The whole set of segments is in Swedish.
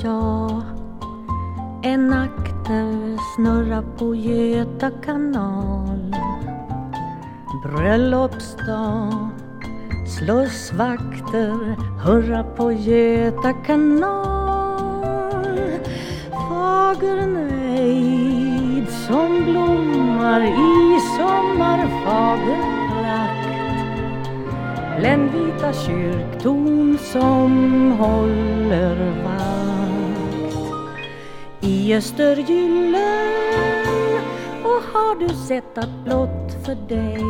jag. En akter snurrar på Göta kanal. Bröllopsdag, slussvakter hurra på Göta kanal. Fager nejd som blommar i sommarfager prakt. Bländvita kyrktorn som håller vakt. I Östergyllen, och har du sett att blott för dig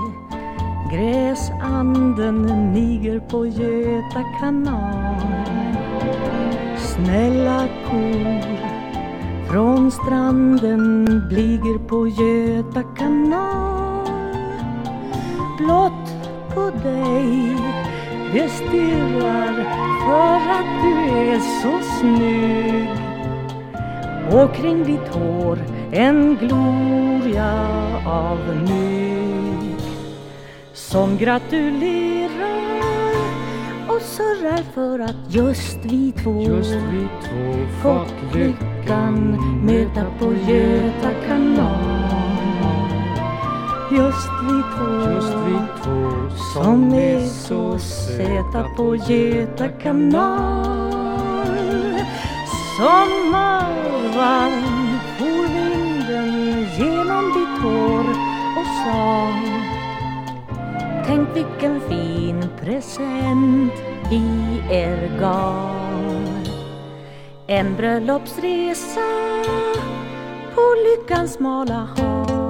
gräsanden niger på Göta kanal. Snälla kor från stranden bligger på Göta kanal. Blott på dig det stirrar för att du är så snygg. Och kring ditt hår en gloria av mygg som gratulerar och surrar för att just vi två fått lyckan möta på Göta kanal. Just vi två som är så söta på Göta kanal. Sommarvarm for vinden genom ditt hår och sa: tänk vilken fin present vi er gav. En bröllopsresa på lyckans smala hav.